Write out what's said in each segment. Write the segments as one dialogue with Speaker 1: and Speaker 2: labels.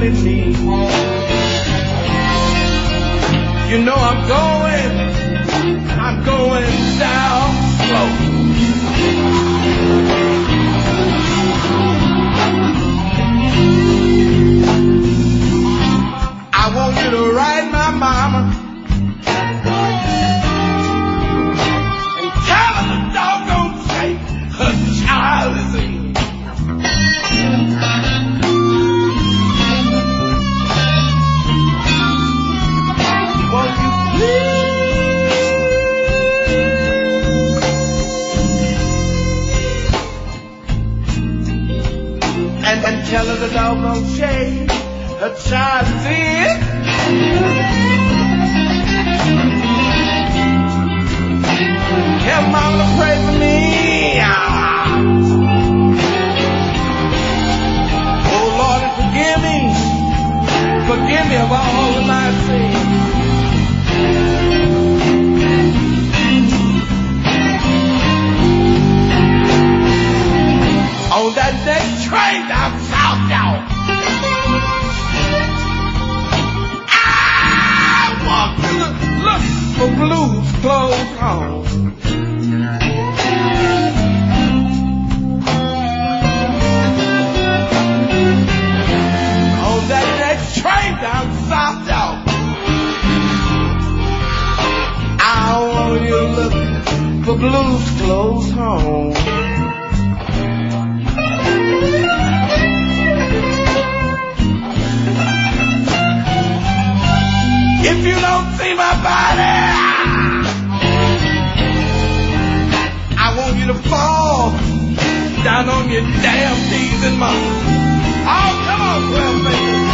Speaker 1: really need. You know I'm going down slow. I want you to write my mama and tell her the doggone shape her child is in. Won't you please? And tell her the doggone shape her child is in. Tell mama to pray for me. Oh Lord, and forgive me. Forgive me of all of my sins. On that next train down south, y'all. Look for Blues Clothes Home. On that next train down south, y'all. I want you to look for Blues Clothes Home. If you don't see my body, I want you to fall down on your damn knees and moan. Oh, come on, 12 fingers.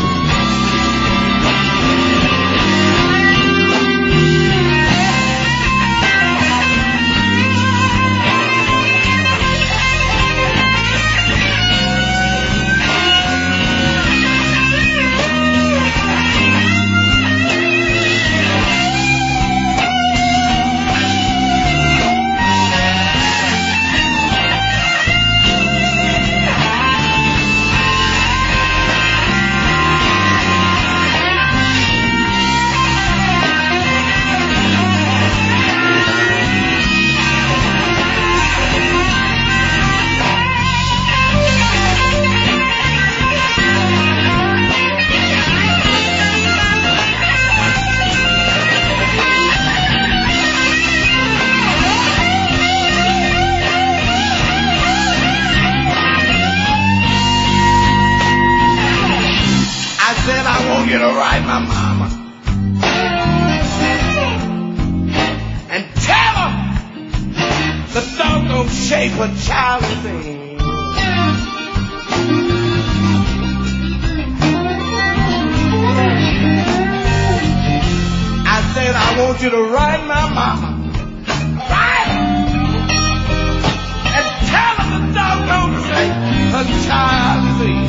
Speaker 1: You to write my mama and tell her the doggone shape her child is in. I said I want you to write my mama, right? And tell her the doggone shape her child is in.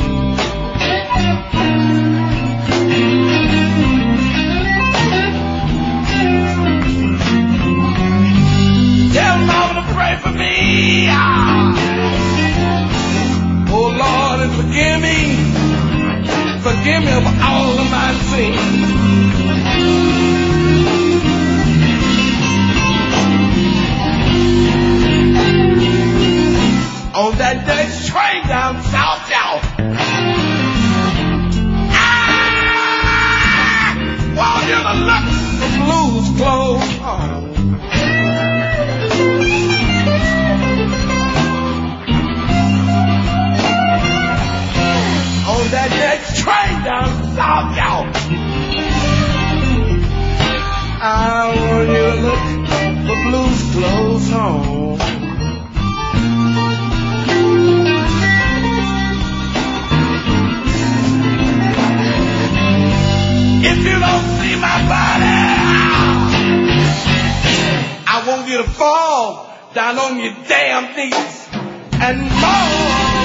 Speaker 1: Tell mama to pray for me. Oh Lord, and forgive me. Forgive me of all of my sins. On that next train down south, y'all. While you're the look the Blues Clothes Home. On that next train down south, y'all. I want you to look for Blues Clothes Home. If you don't see my body, I want you to fall down on your damn knees and moan.